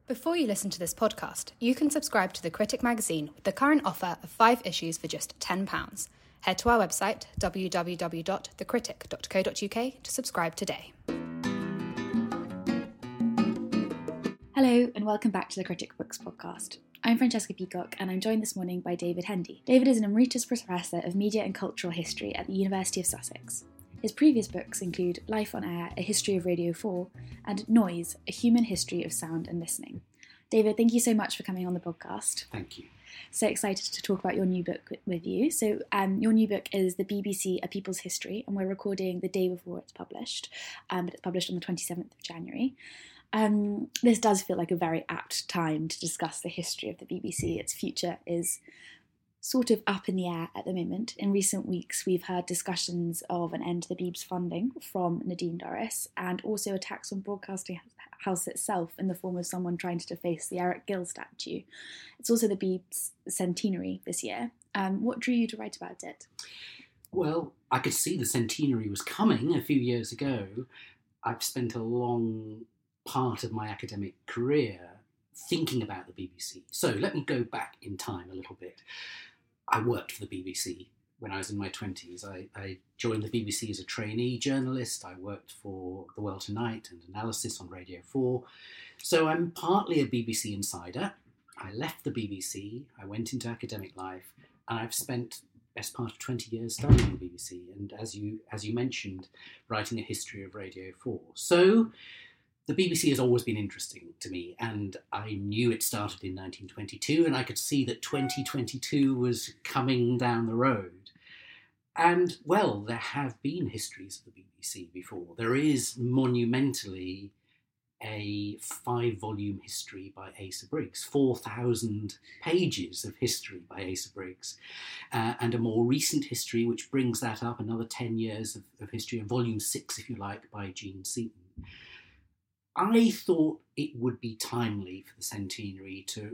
Before you listen to this podcast, you can subscribe to The Critic magazine with the current offer of 5 issues for just £10. Head to our website, www.thecritic.co.uk, to subscribe today. Hello and welcome back to the Critic Books podcast. I'm Francesca Peacock and I'm joined this morning by David Hendy. David is an Emeritus Professor of Media and Cultural History at the University of Sussex. His previous books include Life on Air, A History of Radio 4, and Noise, A Human History of Sound and Listening. David, thank you so much for coming on the podcast. Thank you. So excited to talk about your new book with you. So your new book is The BBC, A People's History, and we're recording the day before it's published, but it's published on the 27th of January. This does feel like a very apt time to discuss the history of the BBC. Its future is sort of up in the air at the moment. In recent weeks, we've heard discussions of an end to the BB's funding from Nadine Dorries, and also attacks on Broadcasting House itself in the form of someone trying to deface the Eric Gill statue. It's also the BB's centenary this year. What drew you to write about it? Well, I could see the centenary was coming a few years ago. I've spent a long part of my academic career thinking about the BBC. So let me go back in time a little bit. I worked for the BBC when I was in my 20s. I joined the BBC as a trainee journalist. I worked for The World Tonight and Analysis on Radio 4. So I'm partly a BBC insider. I left the BBC, I went into academic life, and I've spent best part of 20 years studying the BBC, and as you mentioned, writing a history of Radio 4. So the BBC has always been interesting to me, and I knew it started in 1922, and I could see that 2022 was coming down the road. And, well, there have been histories of the BBC before. There is monumentally a 5-volume history by Asa Briggs, 4,000 pages of history by Asa Briggs, and a more recent history which brings that up, another 10 years of history, and volume 6, if you like, by Jean Seaton. I thought it would be timely for the centenary to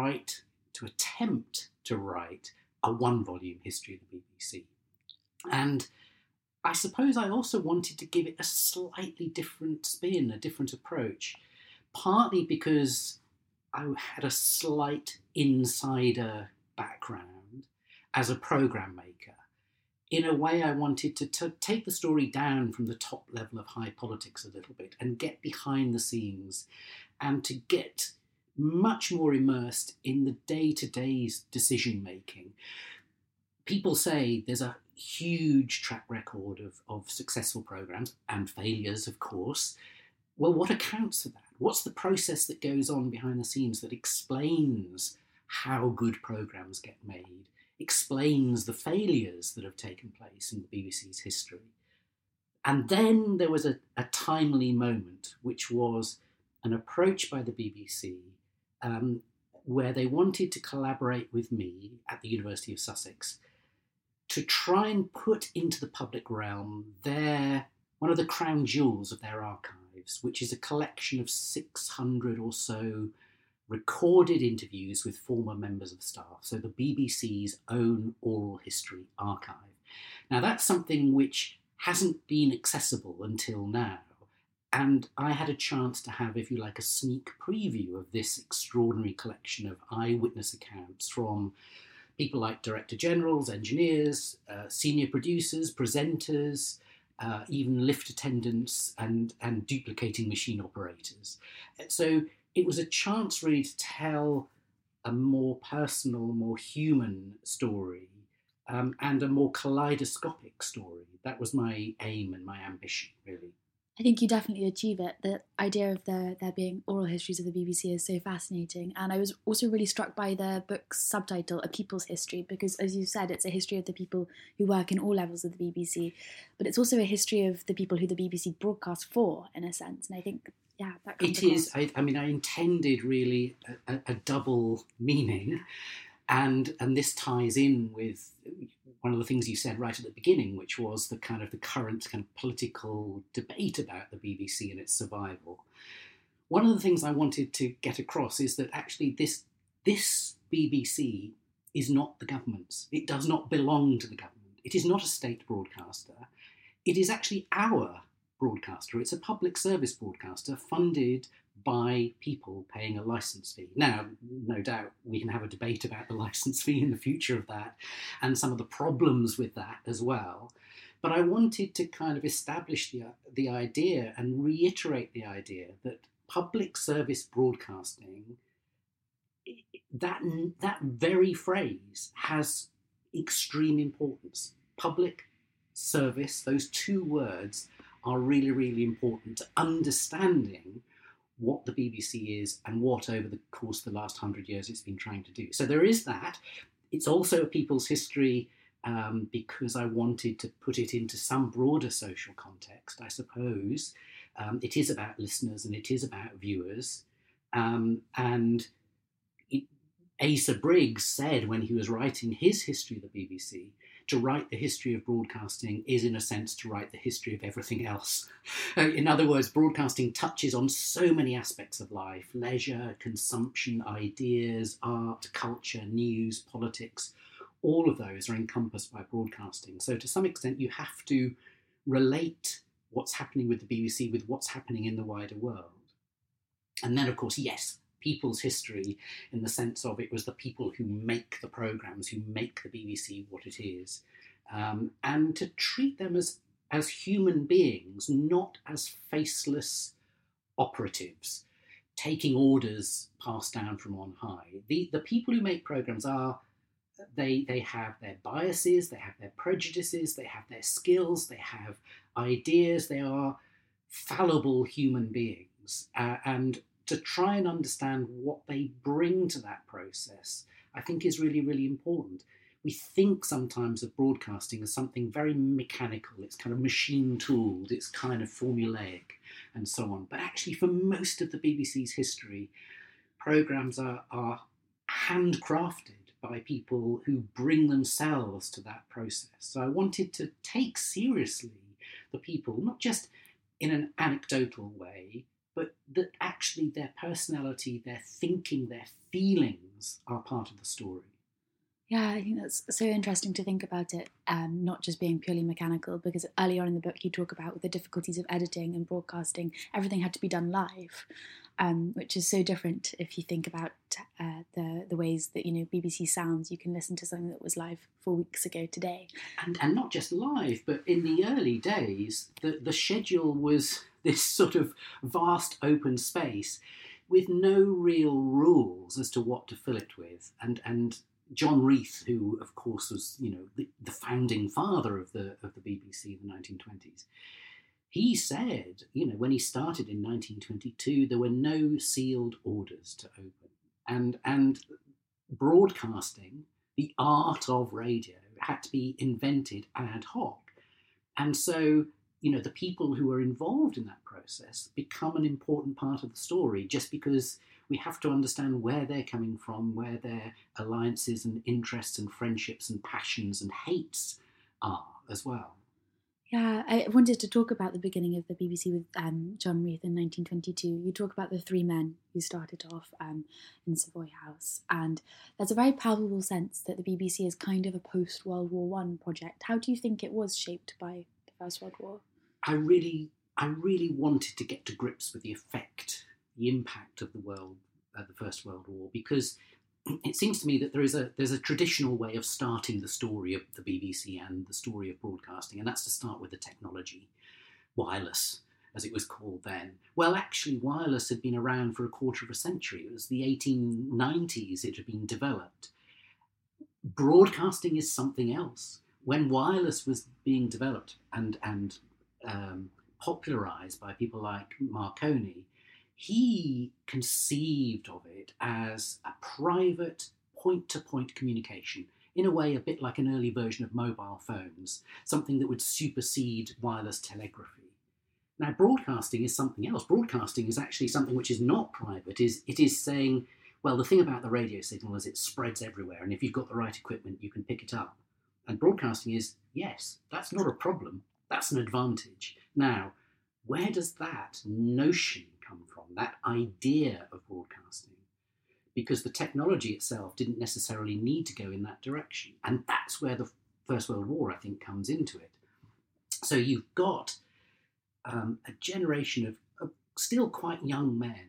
attempt to write a 1-volume history of the BBC. And I suppose I also wanted to give it a slightly different spin, a different approach, partly because I had a slight insider background as a programme maker. In a way, I wanted to take the story down from the top level of high politics a little bit and get behind the scenes and to get much more immersed in the day-to-day decision-making. People say there's a huge track record of successful programmes and failures, of course. Well, what accounts for that? What's the process that goes on behind the scenes that explains how good programmes get made? Explains the failures that have taken place in the BBC's history. And then there was a timely moment, which was an approach by the BBC where they wanted to collaborate with me at the University of Sussex to try and put into the public realm one of the crown jewels of their archives, which is a collection of 600 or so recorded interviews with former members of staff, so the BBC's own oral history archive. Now, that's something which hasn't been accessible until now, and I had a chance to have, if you like, a sneak preview of this extraordinary collection of eyewitness accounts from people like Director Generals, engineers, senior producers, presenters, even lift attendants and duplicating machine operators. So it was a chance really to tell a more personal, more human story and a more kaleidoscopic story. That was my aim and my ambition, really. I think you definitely achieve it. The idea of there being oral histories of the BBC is so fascinating. And I was also really struck by the book's subtitle, A People's History, because, as you said, it's a history of the people who work in all levels of the BBC. But it's also a history of the people who the BBC broadcasts for, in a sense. And I think, yeah, that comes across. It is. I intended really a double meaning. And this ties in with one of the things you said right at the beginning, which was the current political debate about the BBC and its survival. One of the things I wanted to get across is that actually this BBC is not the government's. It does not belong to the government. It is not a state broadcaster. It is actually our broadcaster. It's a public service broadcaster funded by people paying a licence fee. Now, no doubt we can have a debate about the licence fee in the future of that and some of the problems with that as well. But I wanted to kind of establish the idea and reiterate the idea that public service broadcasting, that very phrase has extreme importance. Public service, those two words are really, really important to understanding what the BBC is and what over the course of the last 100 years it's been trying to do. So there is that. It's also a people's history because I wanted to put it into some broader social context, I suppose. It is about listeners and it is about viewers. Asa Briggs said when he was writing his history of the BBC, to write the history of broadcasting is, in a sense, to write the history of everything else. In other words, broadcasting touches on so many aspects of life: leisure, consumption, ideas, art, culture, news, politics. All of those are encompassed by broadcasting. So to some extent, you have to relate what's happening with the BBC with what's happening in the wider world. And then, of course, yes, people's history in the sense of it was the people who make the programmes, who make the BBC what it is, and to treat them as human beings, not as faceless operatives, taking orders passed down from on high. The people who make programmes they have their biases, they have their prejudices, they have their skills, they have ideas, they are fallible human beings, and to try and understand what they bring to that process, I think is really, really important. We think sometimes of broadcasting as something very mechanical, it's kind of machine tooled, it's kind of formulaic and so on. But actually for most of the BBC's history, programmes are handcrafted by people who bring themselves to that process. So I wanted to take seriously the people, not just in an anecdotal way, but that actually their personality, their thinking, their feelings are part of the story. Yeah, I think that's so interesting to think about it, not just being purely mechanical, because early on in the book you talk about the difficulties of editing and broadcasting. Everything had to be done live, which is so different if you think about the ways that, BBC Sounds, you can listen to something that was live 4 weeks ago today. And not just live, but in the early days, the schedule was this sort of vast open space with no real rules as to what to fill it with. And John Reith, who of course was, the founding father of the BBC in the 1920s, he said, when he started in 1922, there were no sealed orders to open. And broadcasting, the art of radio, had to be invented ad hoc. And so, the people who are involved in that process become an important part of the story, just because we have to understand where they're coming from, where their alliances and interests and friendships and passions and hates are as well. Yeah, I wanted to talk about the beginning of the BBC with John Reith in 1922. You talk about the three men who started off in Savoy House, and there's a very palpable sense that the BBC is kind of a post-World War I project. How do you think it was shaped by the First World War? I really wanted to get to grips with the effect, the impact of the First World War, because it seems to me that there's a traditional way of starting the story of the BBC and the story of broadcasting, and that's to start with the technology, wireless, as it was called then. Well, actually, wireless had been around for a quarter of a century. It was the 1890s it had been developed. Broadcasting is something else. When wireless was being developed and popularised by people like Marconi, he conceived of it as a private point-to-point communication, in a way a bit like an early version of mobile phones, something that would supersede wireless telegraphy. Now, broadcasting is something else. Broadcasting is actually something which is not private. It is saying, well, the thing about the radio signal is it spreads everywhere, and if you've got the right equipment, you can pick it up. And broadcasting is, yes, that's not a problem. That's an advantage. Now, where does that notion come from, that idea of broadcasting? Because the technology itself didn't necessarily need to go in that direction. And that's where the First World War, I think, comes into it. So you've got a generation of still quite young men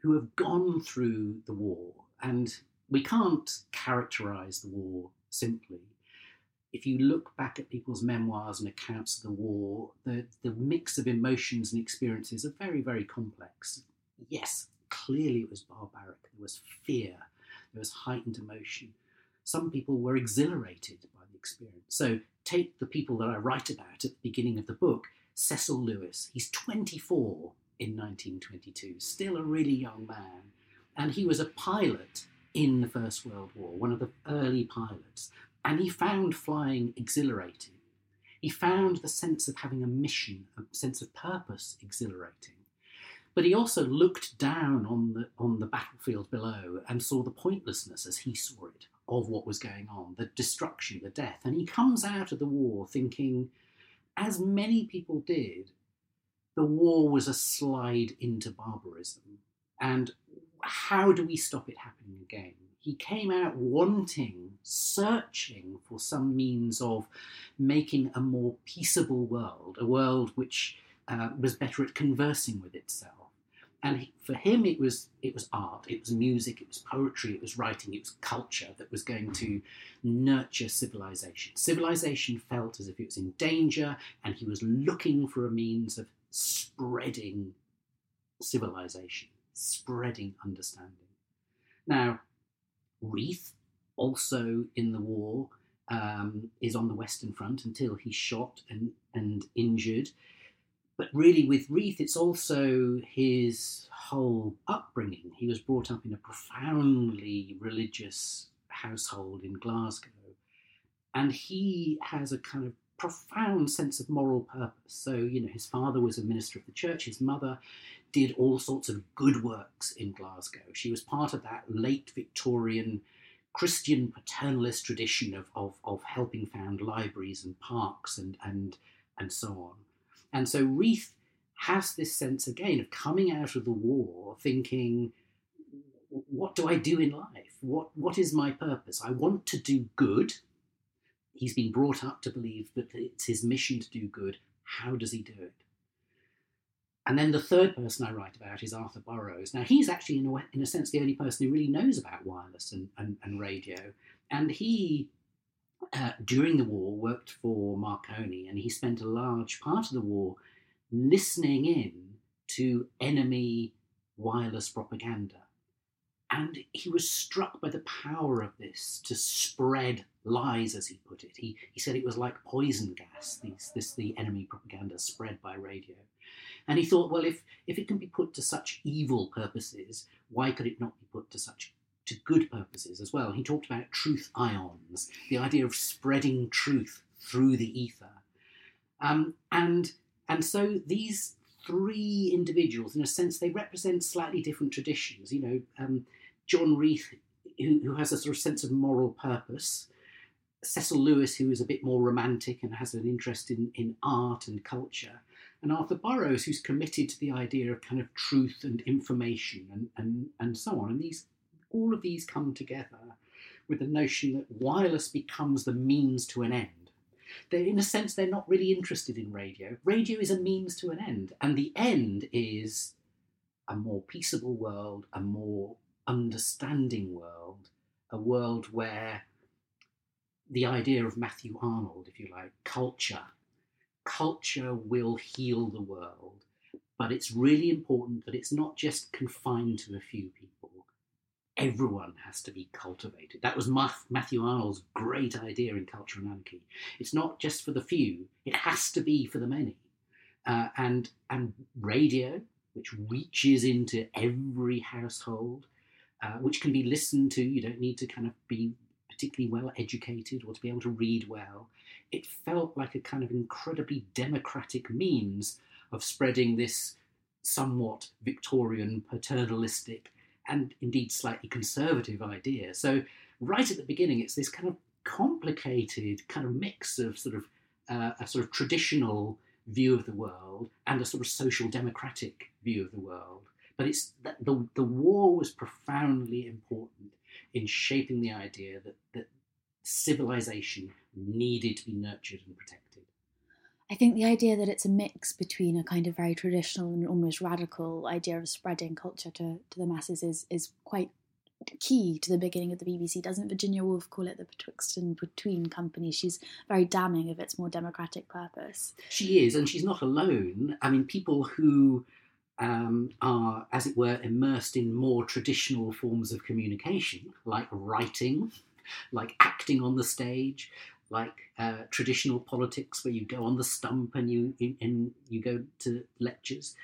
who have gone through the war, and we can't characterise the war simply. If you look back at people's memoirs and accounts of the war, the mix of emotions and experiences are very, very complex. Yes, clearly it was barbaric. There was fear. There was heightened emotion. Some people were exhilarated by the experience. So take the people that I write about at the beginning of the book. Cecil Lewis, he's 24 in 1922, still a really young man. And he was a pilot in the First World War, one of the early pilots. And he found flying exhilarating. He found the sense of having a mission, a sense of purpose exhilarating. But he also looked down on the battlefield below and saw the pointlessness, as he saw it, of what was going on, the destruction, the death. And he comes out of the war thinking, as many people did, the war was a slide into barbarism. And how do we stop it happening again? He came out wanting, searching for some means of making a more peaceable world, a world which was better at conversing with itself. And for him, it was art, it was music, it was poetry, it was writing, it was culture that was going to nurture civilization. Civilization felt as if it was in danger, and he was looking for a means of spreading civilization, spreading understanding. Now, Reith, also in the war, is on the Western Front until he's shot and injured. But really with Reith, it's also his whole upbringing. He was brought up in a profoundly religious household in Glasgow. And he has a kind of profound sense of moral purpose. So, his father was a minister of the church. His mother did all sorts of good works in Glasgow. She was part of that late Victorian Christian paternalist tradition of helping found libraries and parks and so on. And so Reith has this sense, again, of coming out of the war thinking, what do I do in life? What is my purpose? I want to do good. He's been brought up to believe that it's his mission to do good. How does he do it? And then the third person I write about is Arthur Burrows. Now, he's actually, in a sense, the only person who really knows about wireless and radio. And he, during the war, worked for Marconi, and he spent a large part of the war listening in to enemy wireless propaganda. And he was struck by the power of this to spread lies, as he put it. He said it was like poison gas, the enemy propaganda spread by radio. And he thought, well, if it can be put to such evil purposes, why could it not be put to good purposes as well? He talked about truth ions, the idea of spreading truth through the ether. And so these three individuals, in a sense, they represent slightly different traditions. John Reith, who has a sort of sense of moral purpose, Cecil Lewis, who is a bit more romantic and has an interest in art and culture, and Arthur Burrows, who's committed to the idea of kind of truth and information and so on. And all of these come together with the notion that wireless becomes the means to an end. In a sense, they're not really interested in radio. Radio is a means to an end, and the end is a more peaceable world, a more understanding world, a world where the idea of Matthew Arnold, if you like, culture will heal the world, but it's really important that it's not just confined to a few people. Everyone has to be cultivated. That was Matthew Arnold's great idea in Culture and Anarchy. It's not just for the few, it has to be for the many. And radio, which reaches into every household, which can be listened to. You don't need to kind of be particularly well educated or to be able to read well. It felt like a kind of incredibly democratic means of spreading this somewhat Victorian, paternalistic, and indeed slightly conservative idea. So right at the beginning, it's this kind of complicated kind of mix of a sort of traditional view of the world and a sort of social democratic view of the world. But it's that the war was profoundly important in shaping the idea that civilization needed to be nurtured and protected. I think the idea that it's a mix between a kind of very traditional and almost radical idea of spreading culture to the masses is quite key to the beginning of the BBC. Doesn't Virginia Woolf call it the betwixt and between company? She's very damning of its more democratic purpose. She is, and she's not alone. I mean, people who are, as it were, immersed in more traditional forms of communication, like writing, like acting on the stage, like traditional politics where you go on the stump and you go to lectures.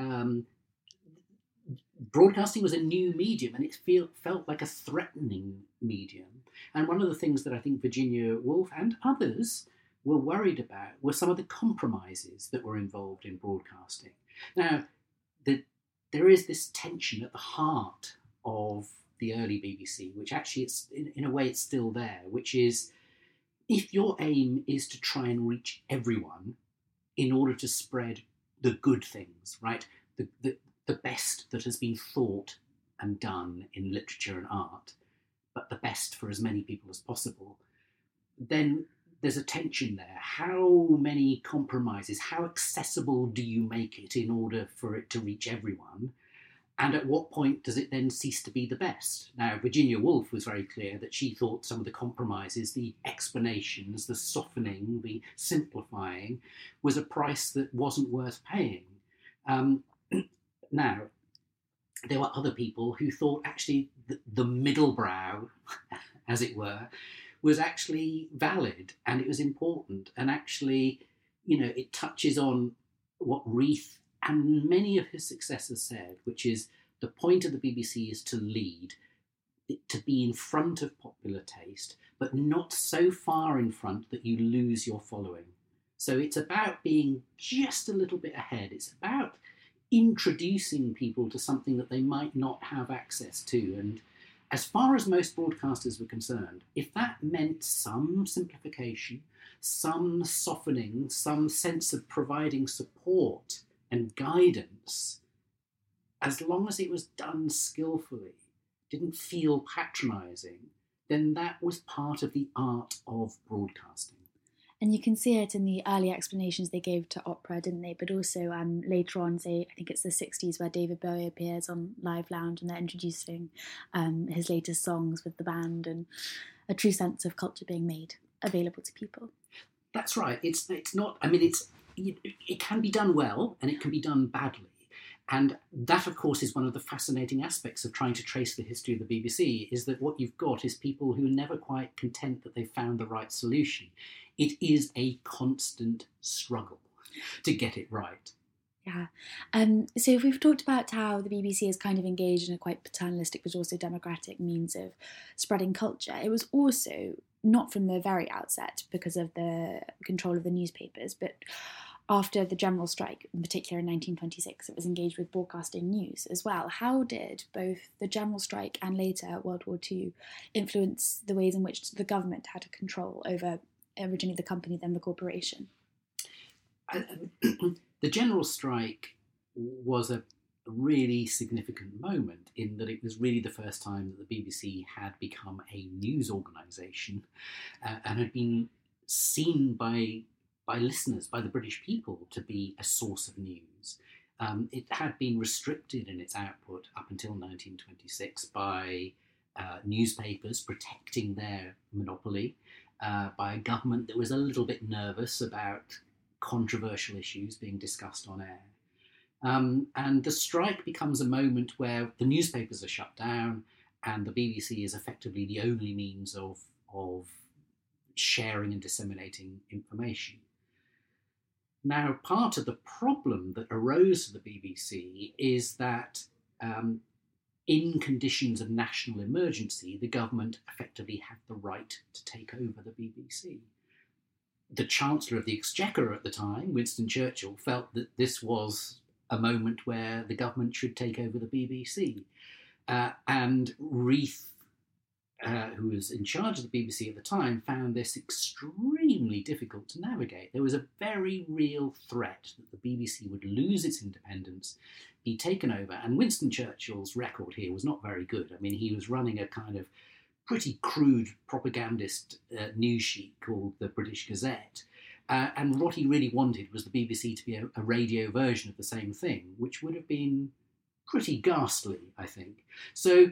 Broadcasting was a new medium, and it felt like a threatening medium. And one of the things that I think Virginia Woolf and others were worried about were some of the compromises that were involved in broadcasting. Now, there is this tension at the heart of the early BBC, which actually, it's in a way, it's still there, which is, if your aim is to try and reach everyone in order to spread the good things, right, the best that has been thought and done in literature and art, but the best for as many people as possible, then there's a tension there. How many compromises, how accessible do you make it in order for it to reach everyone? And at what point does it then cease to be the best? Now, Virginia Woolf was very clear that she thought some of the compromises, the explanations, the softening, the simplifying, was a price that wasn't worth paying. Now, there were other people who thought actually the middle brow, as it were, was actually valid and it was important. And actually, it touches on what Reith and many of his successors said, which is the point of the BBC is to lead, to be in front of popular taste, but not so far in front that you lose your following. So it's about being just a little bit ahead. It's about introducing people to something that they might not have access to. And as far as most broadcasters were concerned, if that meant some simplification, some softening, some sense of providing support and guidance, as long as it was done skillfully, didn't feel patronising, then that was part of the art of broadcasting. And you can see it in the early explanations they gave to opera, didn't they? But also later on, say, I think it's the 60s, where David Bowie appears on Live Lounge and they're introducing his latest songs with the band, and a true sense of culture being made available to people. That's right. It's not, I mean, it can be done well and it can be done badly. And that, of course, is one of the fascinating aspects of trying to trace the history of the BBC, is that what you've got is people who are never quite content that they've found the right solution. It is a constant struggle to get it right. Yeah. So if we've talked about how the BBC is kind of engaged in a quite paternalistic but also democratic means of spreading culture, it was also not from the very outset because of the control of the newspapers, but after the general strike, in particular in 1926, it was engaged with broadcasting news as well. How did both the general strike and later World War II influence the ways in which the government had a control over originally the company, then the corporation? The general strike was a really significant moment in that it was really the first time that the BBC had become a news organisation and had been seen by listeners, by the British people, to be a source of news. It had been restricted in its output up until 1926 by newspapers protecting their monopoly, by a government that was a little bit nervous about controversial issues being discussed on air. And the strike becomes a moment where the newspapers are shut down and the BBC is effectively the only means of sharing and disseminating information. Now, part of the problem that arose for the BBC is that in conditions of national emergency, the government effectively had the right to take over the BBC. The Chancellor of the Exchequer at the time, Winston Churchill, felt that this was a moment where the government should take over the BBC. And Reith, who was in charge of the BBC at the time, found this extremely difficult to navigate. There was a very real threat that the BBC would lose its independence, be taken over. And Winston Churchill's record here was not very good. I mean, he was running a kind of pretty crude propagandist news sheet called the British Gazette. And what he really wanted was the BBC to be a radio version of the same thing, which would have been pretty ghastly, I think. So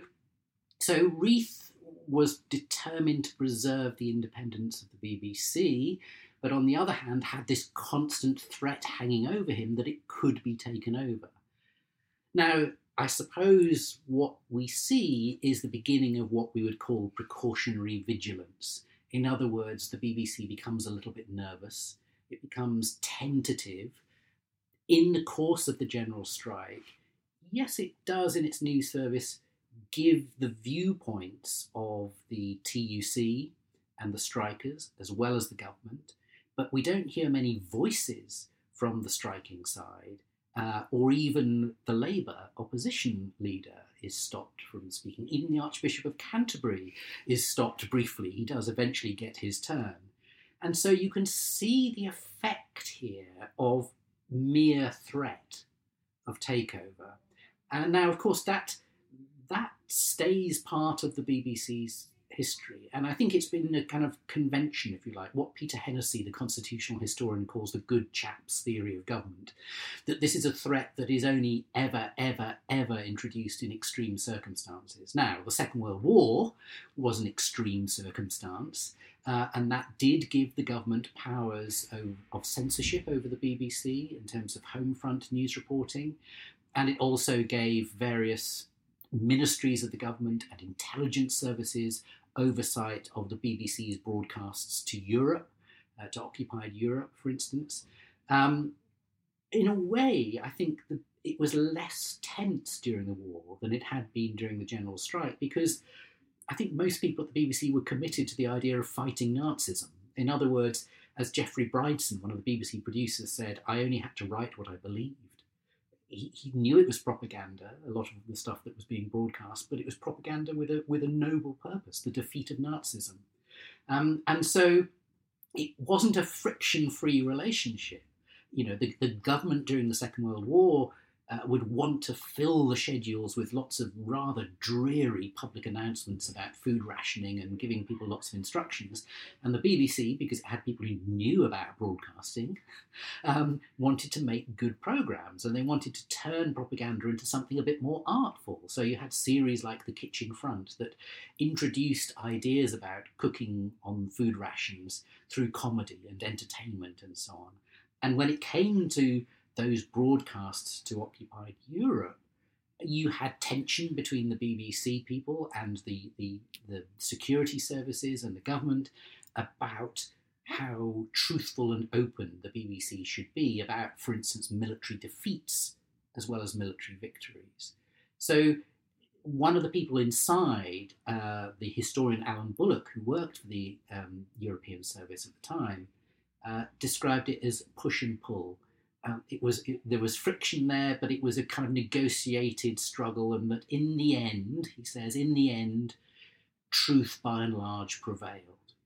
Reith was determined to preserve the independence of the BBC, but on the other hand had this constant threat hanging over him that it could be taken over. Now, I suppose what we see is the beginning of what we would call precautionary vigilance. In other words, the BBC becomes a little bit nervous. It becomes tentative. In the course of the general strike, yes, it does in its news service give the viewpoints of the TUC and the strikers, as well as the government, but we don't hear many voices from the striking side, or even the Labour opposition leader is stopped from speaking. Even the Archbishop of Canterbury is stopped briefly. He does eventually get his turn. And so you can see the effect here of mere threat of takeover. And now, of course, that stays part of the BBC's history. And I think it's been a kind of convention, if you like, what Peter Hennessy, the constitutional historian, calls the good chaps theory of government, that this is a threat that is only ever, ever, ever introduced in extreme circumstances. Now, the Second World War was an extreme circumstance, and that did give the government powers of censorship over the BBC in terms of home front news reporting, and it also gave various ministries of the government and intelligence services oversight of the BBC's broadcasts to Europe, to occupied Europe, for instance. In a way, I think that it was less tense during the war than it had been during the general strike, because I think most people at the BBC were committed to the idea of fighting Nazism. In other words, as Geoffrey Bridson, one of the BBC producers, said, I only had to write what I believed. He knew it was propaganda, a lot of the stuff that was being broadcast, but it was propaganda with a noble purpose, the defeat of Nazism. And so it wasn't a friction-free relationship. You know, the government during the Second World War would want to fill the schedules with lots of rather dreary public announcements about food rationing and giving people lots of instructions. And the BBC, because it had people who knew about broadcasting, wanted to make good programmes, and they wanted to turn propaganda into something a bit more artful. So you had series like The Kitchen Front that introduced ideas about cooking on food rations through comedy and entertainment and so on. And when it came to those broadcasts to occupied Europe, you had tension between the BBC people and the security services and the government about how truthful and open the BBC should be about, for instance, military defeats as well as military victories. So one of the people inside, the historian Alan Bullock, who worked for the European service at the time, described it as push and pull. There was friction there, but it was a kind of negotiated struggle, and that in the end, he says, in the end, truth by and large prevailed.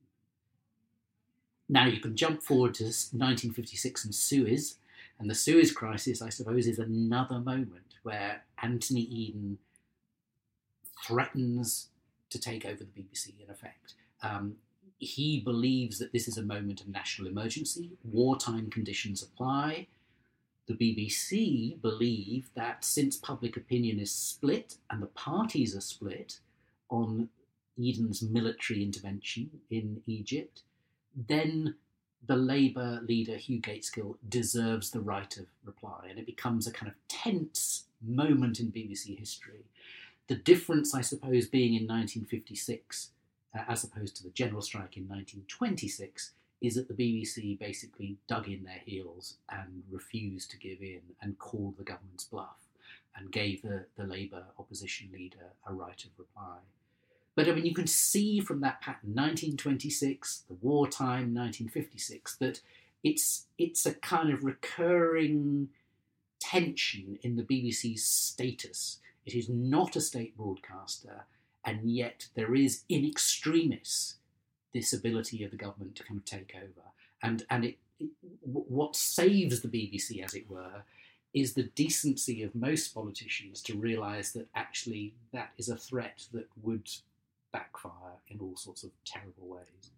Now you can jump forward to 1956 and Suez, and the Suez crisis, I suppose, is another moment where Anthony Eden threatens to take over the BBC in effect. He believes that this is a moment of national emergency, wartime conditions apply. The BBC believe that since public opinion is split and the parties are split on Eden's military intervention in Egypt, then the Labour leader, Hugh Gaitskell, deserves the right of reply. And it becomes a kind of tense moment in BBC history. The difference, I suppose, being in 1956, as opposed to the general strike in 1926, is that the BBC basically dug in their heels and refused to give in and called the government's bluff and gave the Labour opposition leader a right of reply. But I mean, you can see from that pattern, 1926, the wartime, 1956, that it's a kind of recurring tension in the BBC's status. It is not a state broadcaster, and yet there is in extremis this ability of the government to kind of take over. And what saves the BBC, as it were, is the decency of most politicians to realise that actually that is a threat that would backfire in all sorts of terrible ways.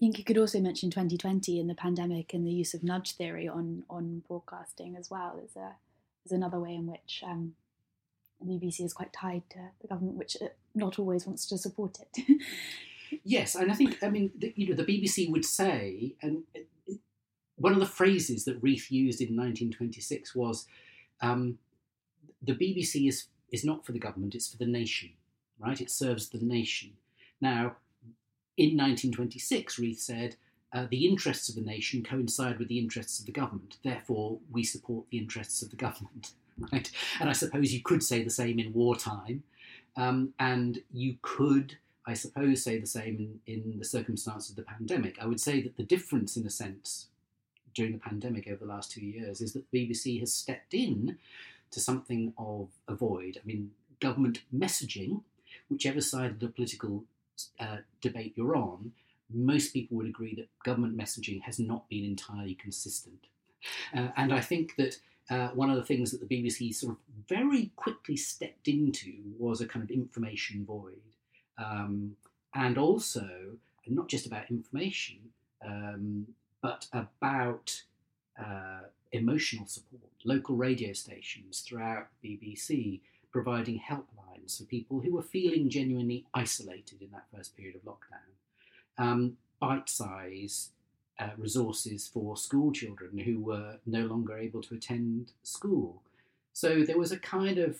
think you could also mention 2020 and the pandemic and the use of nudge theory on broadcasting as well as another way in which the BBC is quite tied to the government, which not always wants to support it. Yes, and I think, the BBC would say, and one of the phrases that Reith used in 1926 was, the BBC is not for the government, it's for the nation, right? It serves the nation. Now, in 1926, Reith said, the interests of the nation coincide with the interests of the government, therefore we support the interests of the government, right? And I suppose you could say the same in wartime, and you could, I suppose, say the same in the circumstance of the pandemic. I would say that the difference, in a sense, during the pandemic over the last 2 years is that the BBC has stepped in to something of a void. I mean, government messaging, whichever side of the political debate you're on, most people would agree that government messaging has not been entirely consistent. And I think that one of the things that the BBC sort of very quickly stepped into was a kind of information void. And also, not just about information, but about emotional support. Local radio stations throughout the BBC providing helplines for people who were feeling genuinely isolated in that first period of lockdown. Bite-size resources for school children who were no longer able to attend school. So there was a kind of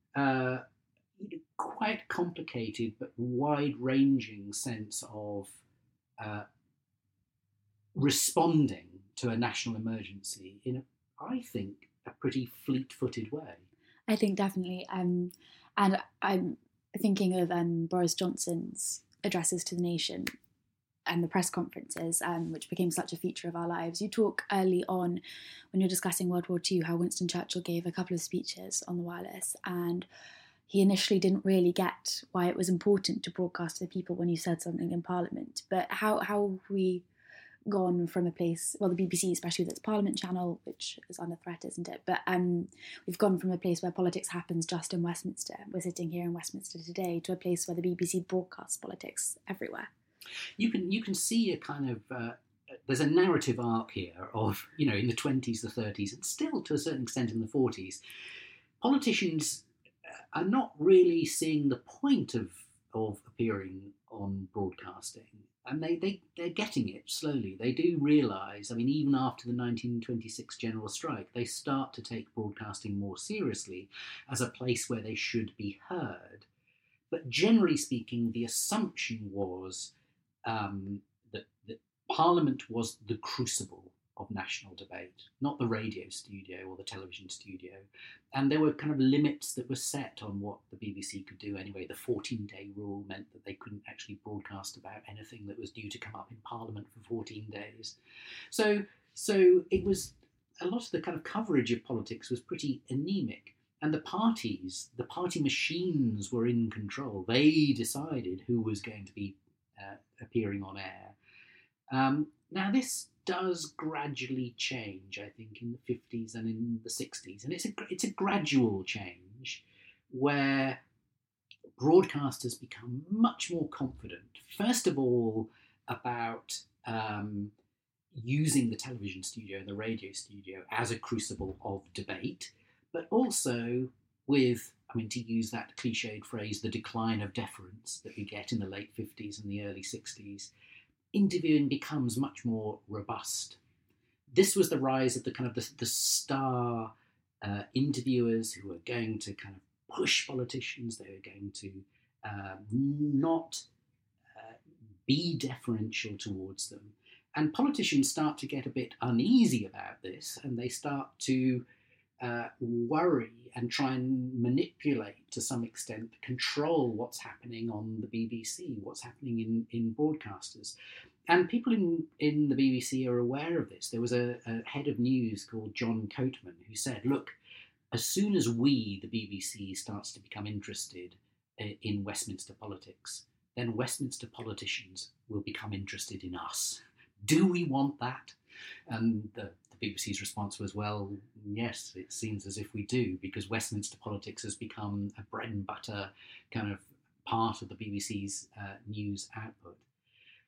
quite complicated but wide-ranging sense of responding to a national emergency in, I think, a pretty fleet-footed way. I think definitely. And I'm thinking of Boris Johnson's addresses to the nation and the press conferences, which became such a feature of our lives. You talk early on, when you're discussing World War II, how Winston Churchill gave a couple of speeches on the wireless, and he initially didn't really get why it was important to broadcast to the people when you said something in Parliament. But how have we gone from a place, well, the BBC, especially with its Parliament channel, which is under threat, isn't it? But we've gone from a place where politics happens just in Westminster, we're sitting here in Westminster today, to a place where the BBC broadcasts politics everywhere. You can see a kind of there's a narrative arc here of, in the 20s, the 30s, and still to a certain extent in the 40s, politicians are not really seeing the point of appearing on broadcasting. And they're getting it slowly. They do realise, even after the 1926 general strike, they start to take broadcasting more seriously as a place where they should be heard. But generally speaking, the assumption was that Parliament was the crucible of national debate, not the radio studio or the television studio. And there were kind of limits that were set on what the BBC could do anyway. The 14-day rule meant that they couldn't actually broadcast about anything that was due to come up in Parliament for 14 days. So it was, a lot of the kind of coverage of politics was pretty anemic. And the party machines were in control. They decided who was going to be appearing on air. Now this does gradually change, I think, in the 50s and in the 60s. And it's a gradual change where broadcasters become much more confident, first of all, about using the television studio and the radio studio as a crucible of debate, but also with, to use that cliched phrase, the decline of deference that we get in the late 50s and the early 60s, interviewing becomes much more robust. This was the rise of the kind of the star interviewers who were going to kind of push politicians. They were going to not be deferential towards them. And politicians start to get a bit uneasy about this, and they start to worry and try and manipulate, to some extent, control what's happening on the BBC, what's happening in broadcasters. And people in the BBC are aware of this. There was a head of news called John Coatman who said, look, as soon as we, the BBC, starts to become interested in Westminster politics, then Westminster politicians will become interested in us. Do we want that? And the BBC's response was, well, yes, it seems as if we do, because Westminster politics has become a bread and butter kind of part of the BBC's news output.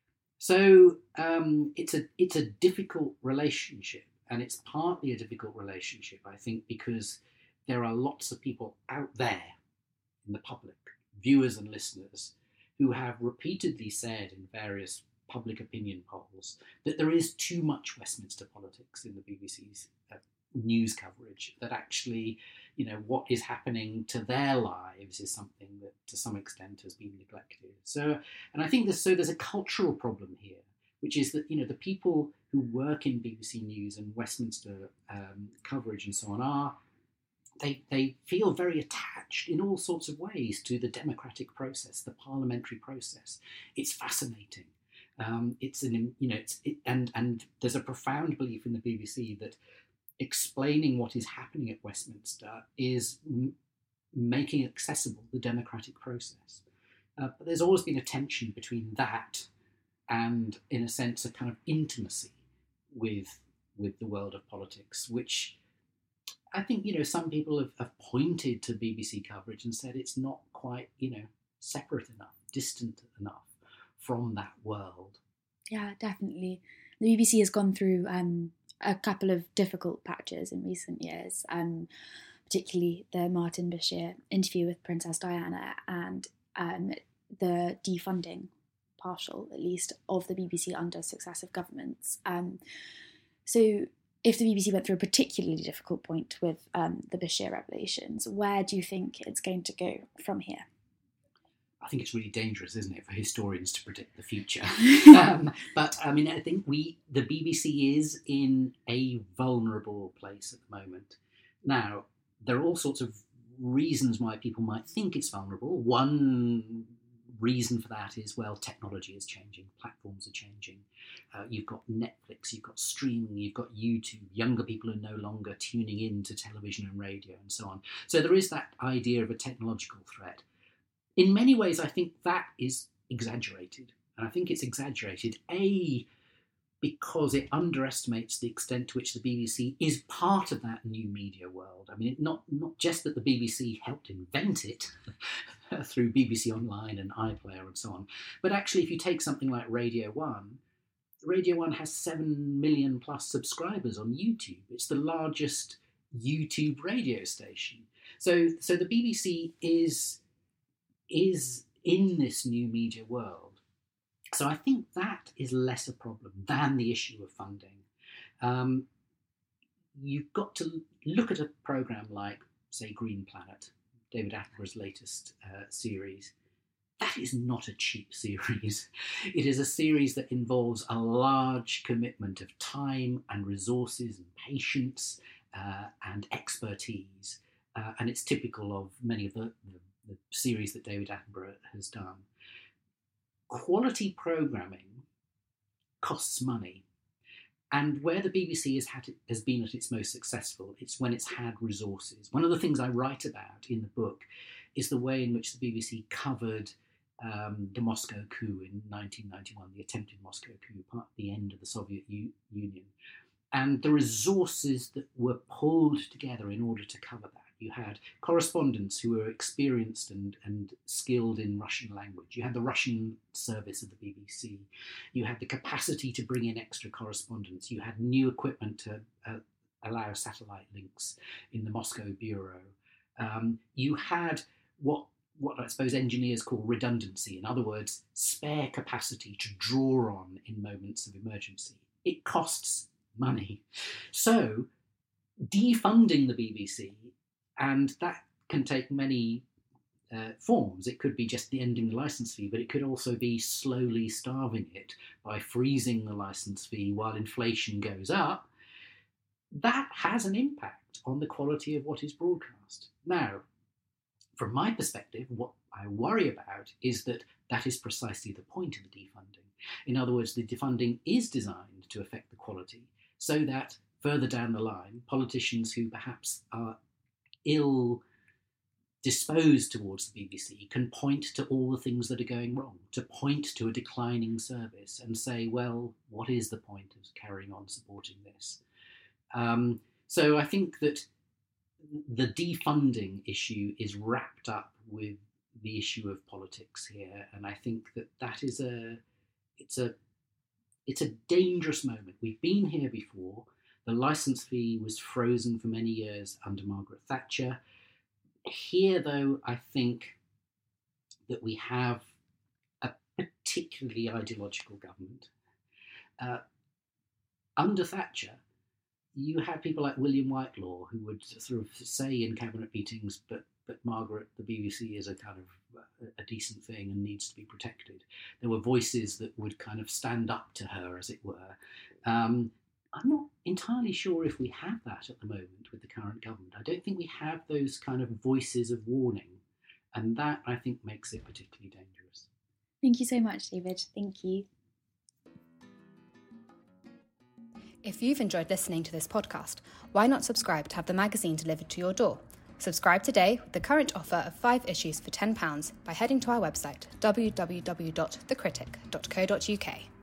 So it's a difficult relationship, and it's partly a difficult relationship, I think, because there are lots of people out there in the public, viewers and listeners, who have repeatedly said in various public opinion polls that there is too much Westminster politics in the BBC's news coverage, that actually, what is happening to their lives is something that to some extent has been neglected. So, and I think there's a cultural problem here, which is that, the people who work in BBC News and Westminster coverage and so on they feel very attached in all sorts of ways to the democratic process, the parliamentary process. It's fascinating. And there's a profound belief in the BBC that explaining what is happening at Westminster is making accessible the democratic process. But there's always been a tension between that and, in a sense, a kind of intimacy with the world of politics, which I think, some people have pointed to BBC coverage and said it's not quite, separate enough, distant enough from that world. Yeah, definitely. The BBC has gone through a couple of difficult patches in recent years, particularly the Martin Bashir interview with Princess Diana and the defunding, partial at least, of the BBC under successive governments. So if the BBC went through a particularly difficult point with the Bashir revelations, where do you think it's going to go from here? I think it's really dangerous, isn't it, for historians to predict the future? But I mean, I think the BBC is in a vulnerable place at the moment. Now, there are all sorts of reasons why people might think it's vulnerable. One reason for that is, well, technology is changing, platforms are changing. You've got Netflix, you've got streaming, you've got YouTube. Younger people are no longer tuning in to television and radio and so on. So there is that idea of a technological threat. In many ways, I think that is exaggerated. And I think it's exaggerated, A, because it underestimates the extent to which the BBC is part of that new media world. I mean, not just that the BBC helped invent it through BBC Online and iPlayer and so on, but actually if you take something like Radio 1, Radio 1 has 7 million plus subscribers on YouTube. It's the largest YouTube radio station. So the BBC is in this new media world. So I think that is less a problem than the issue of funding. You've got to look at a programme like, say, Green Planet, David Attenborough's latest series. That is not a cheap series. It is a series that involves a large commitment of time and resources and patience and expertise. And it's typical of many of the series that David Attenborough has done. Quality programming costs money. And where the BBC has been at its most successful, it's when it's had resources. One of the things I write about in the book is the way in which the BBC covered the Moscow coup in 1991, the attempted Moscow coup, the end of the Soviet Union, and the resources that were pulled together in order to cover that. You had correspondents who were experienced and skilled in Russian language. You had the Russian service of the BBC. You had the capacity to bring in extra correspondents. You had new equipment to allow satellite links in the Moscow bureau. You had what I suppose engineers call redundancy. In other words, spare capacity to draw on in moments of emergency. It costs money. So defunding the BBC, and that can take many forms. It could be just the ending the licence fee, but it could also be slowly starving it by freezing the licence fee while inflation goes up. That has an impact on the quality of what is broadcast. Now, from my perspective, what I worry about is that is precisely the point of the defunding. In other words, the defunding is designed to affect the quality so that further down the line, politicians who perhaps are ill disposed towards the BBC can point to all the things that are going wrong, to point to a declining service and say, well, what is the point of carrying on supporting this? So I think that the defunding issue is wrapped up with the issue of politics here, and I think that is it's a dangerous moment. We've been here before. The licence fee was frozen for many years under Margaret Thatcher. Here, though, I think that we have a particularly ideological government. Under Thatcher, you had people like William Whitelaw who would sort of say in cabinet meetings, but Margaret, the BBC is a kind of a decent thing and needs to be protected. There were voices that would kind of stand up to her, as it were. I'm not entirely sure if we have that at the moment with the current government. I don't think we have those kind of voices of warning, and that, I think, makes it particularly dangerous. Thank you so much, David. Thank you. If you've enjoyed listening to this podcast, why not subscribe to have the magazine delivered to your door? Subscribe today with the current offer of 5 issues for £10 by heading to our website www.thecritic.co.uk.